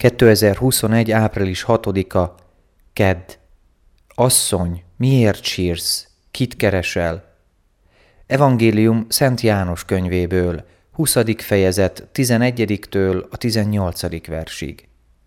2021. április 6-a, kedd. Asszony, miért sírsz? Kit keresel? Evangélium Szent János könyvéből, 20. fejezet, 11-től a 18. versig.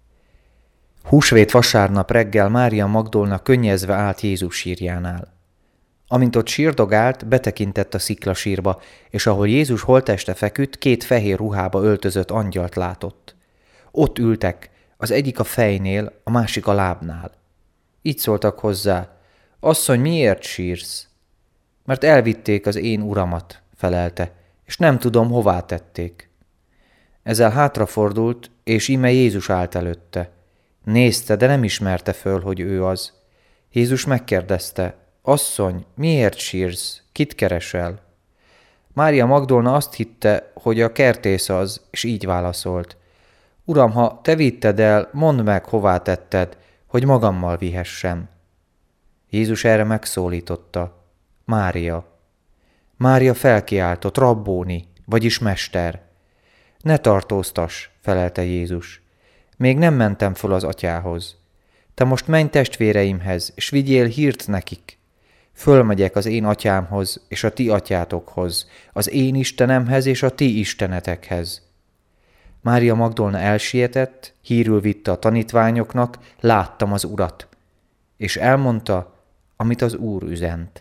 Húsvét vasárnap reggel Mária Magdolna könnyezve állt Jézus sírjánál. Amint ott sírdogált, betekintett a sziklasírba, és ahol Jézus holtteste feküdt, 2 fehér ruhába öltözött angyalt látott. Ott ültek, az egyik a fejnél, a másik a lábnál. Így szóltak hozzá: Asszony, miért sírsz? Mert elvitték az én uramat, felelte, és nem tudom, hová tették. Ezzel hátrafordult, és íme Jézus állt előtte. Nézte, de nem ismerte föl, hogy ő az. Jézus megkérdezte: Asszony, miért sírsz? Kit keresel? Mária Magdolna azt hitte, hogy a kertész az, és így válaszolt: Uram, ha te vitted el, mondd meg, hová tetted, hogy magammal vihessem. Jézus erre megszólította: Mária. Mária felkiáltott: Rabbóni, vagyis mester. Ne tartóztass, felelte Jézus. Még nem mentem föl az atyához. Te most menj testvéreimhez, és vigyél hírt nekik. Fölmegyek az én atyámhoz, és a ti atyátokhoz, az én Istenemhez, és a ti istenetekhez. Mária Magdolna elsietett, hírül vitte a tanítványoknak: láttam az Urat, és elmondta, amit az Úr üzent.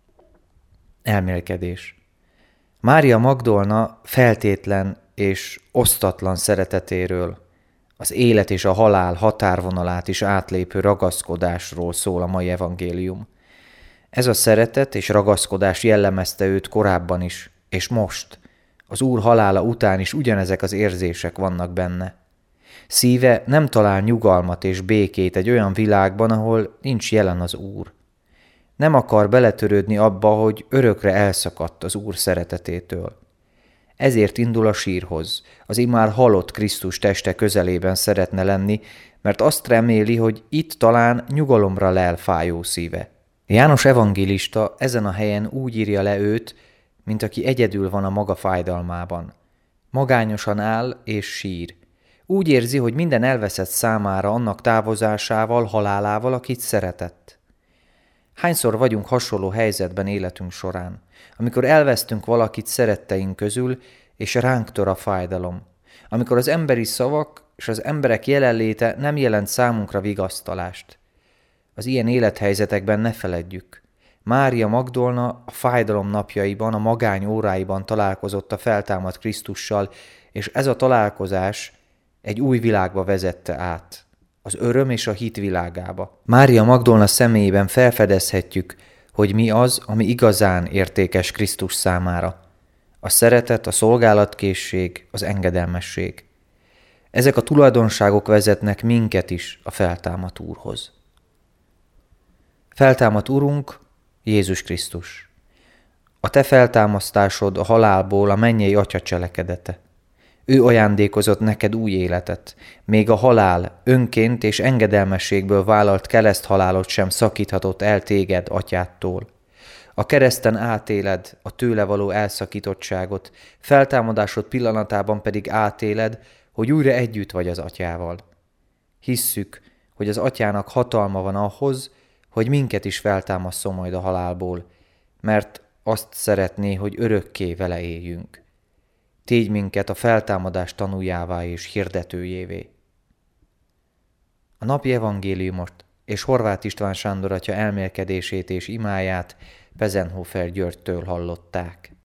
Elmélkedés. Mária Magdolna feltétlen és osztatlan szeretetéről, az élet és a halál határvonalát is átlépő ragaszkodásról szól a mai evangélium. Ez a szeretet és ragaszkodás jellemezte őt korábban is, és most, az Úr halála után is ugyanezek az érzések vannak benne. Szíve nem talál nyugalmat és békét egy olyan világban, ahol nincs jelen az Úr. Nem akar beletörődni abba, hogy örökre elszakadt az Úr szeretetétől. Ezért indul a sírhoz, az immár halott Krisztus teste közelében szeretne lenni, mert azt reméli, hogy itt talán nyugalomra lel fájó szíve. János evangélista ezen a helyen úgy írja le őt, mint aki egyedül van a maga fájdalmában. Magányosan áll és sír. Úgy érzi, hogy minden elveszett számára annak távozásával, halálával, akit szeretett. Hányszor vagyunk hasonló helyzetben életünk során, amikor elvesztünk valakit szeretteink közül, és ránk tör a fájdalom, amikor az emberi szavak és az emberek jelenléte nem jelent számunkra vigasztalást. Az ilyen élethelyzetekben ne feledjük: Mária Magdolna a fájdalom napjaiban, a magány óráiban találkozott a feltámadt Krisztussal, és ez a találkozás egy új világba vezette át, az öröm és a hit világába. Mária Magdolna személyében felfedezhetjük, hogy mi az, ami igazán értékes Krisztus számára. A szeretet, a szolgálatkészség, az engedelmesség. Ezek a tulajdonságok vezetnek minket is a feltámadt Úrhoz. Feltámadt Urunk, Jézus Krisztus. A te feltámasztásod a halálból a mennyei Atya cselekedete. Ő ajándékozott neked új életet, még a halál önként és engedelmességből vállalt kereszthalálot sem szakíthatott el téged atyádtól. A kereszten átéled a tőle való elszakítottságot, feltámadásod pillanatában pedig átéled, hogy újra együtt vagy az atyával. Hisszük, hogy az atyának hatalma van ahhoz, hogy minket is feltámasszon majd a halálból, mert azt szeretné, hogy örökké vele éljünk. Tégy minket a feltámadás tanuljává és hirdetőjévé. A napi evangéliumot és Horváth István Sándor atya elmélkedését és imáját Pezenhofer Györgytől hallották.